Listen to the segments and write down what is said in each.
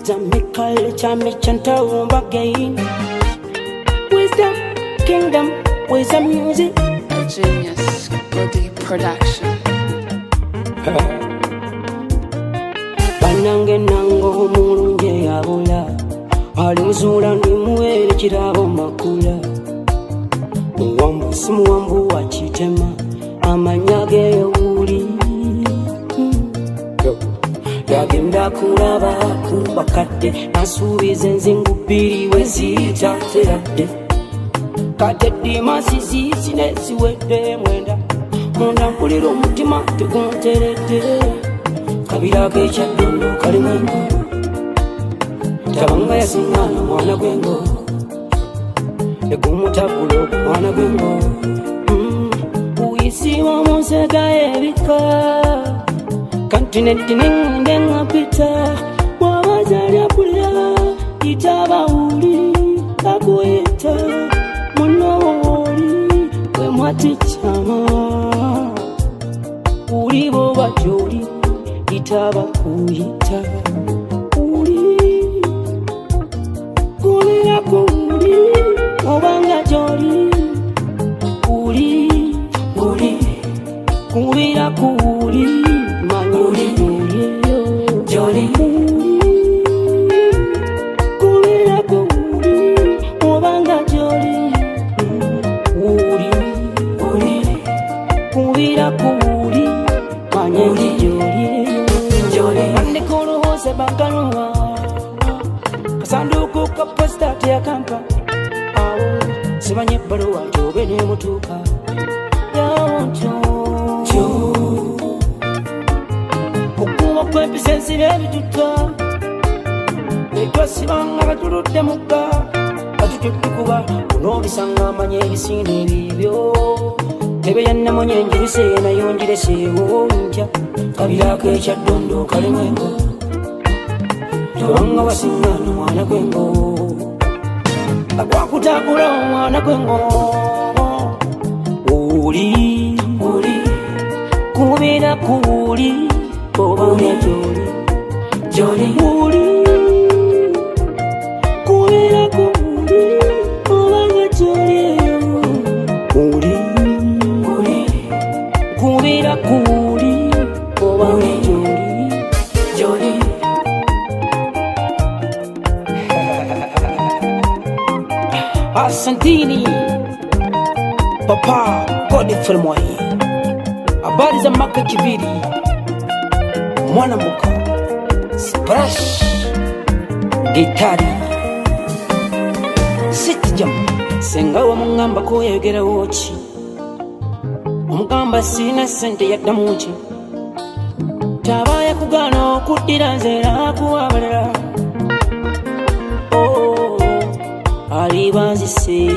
Jamaica, Jamaica, again. Wisdom, kingdom, wisdom music. A genius, Goody production. Banange nango mulunje abula. Alimuzula nimuwele kirabo makula. Muwambu simuwambu wa Chitema. Amanyage uli. Yagenda kulaba kubakadde nasuubiza enzingu bbiri wezitateradde kate dimasizi zineziwedde mwenda munda mpulira omutima tegunteredde kabira k'ekyaddondo kalimu engo tabanga yasiŋŋaana mwana gw'engo egumutabula ogumwana gw'engo uyisiwa munsega ebika Continent ninga pita wabazalya kulya itaba uli akoyeta munoli we mwatichama uli bo bajoli itaba kuyita uli kulira kuli obanga joli uli kulira kuli Jolly, kulira kuli, obanga jolly, kulira kuli, manyeli jolly, andikolo hose bakaluwa, kasanduku kaposta tia kampa, awo, sibanye baluwa jobe ne mutuka, yawo jo. Kwepisensi nebituta etwasibanga batuludde mugga katututukuba unobisanga amanye ebisinde ebibyo tebe yannamunye njirise nayo njireseewo ntya kabirako ekyaddondo kalimu engo tewanga wasiŋŋaana mwana gw'engo agwakutakula omwana gw'engo uli kubira kuli obanga joli kulira kuli obanga joli kulira kuli obanga joli Asantini Papa Godfrey Mwai habari za Maka Kiviri Mwana muka Splash Gitari Sitijam Senga wa mungamba kuyegera wochi Omugamba sina sente yadda muki Tabaya kugana okudira nzera kuwabalira Oh alibanzise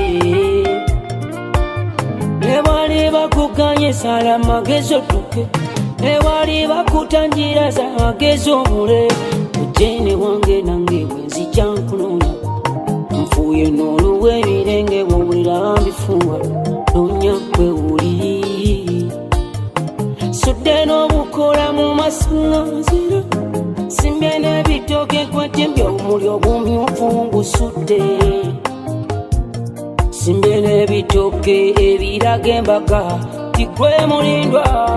Nebali bakuganye sala magezo tuke Ewali bakutanjira za magezo mule Ujene wange nange wenzi chankunonya Mfuye noluwe birenge wawulira mbifuwa Nonya kwe uli Sudde n'obukola mu masinganzira Simbye n'ebitoke kwetembya omuli obumyufu ngusudde Simbye n'ebitoke ebiraga embaga Tikwe mulindwa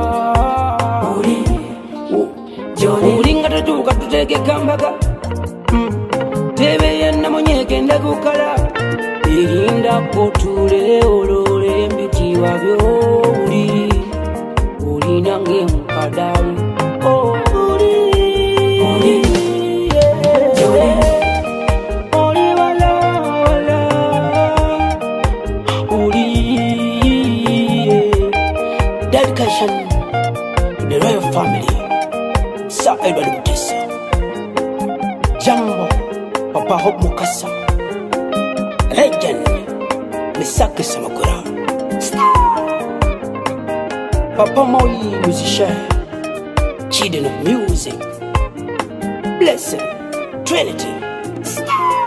Ulinga tutuka tuteke kambaga Tebe yannamunye genda kukala Irinda kutule olole mbiti wabyo Uli nange mukadali Dedication to the royal family Sir Edward Mutesa Jambo Papa Hope Mukasa Legend Misaki Samagura Papa Moi musician Children of music Blessing Trinity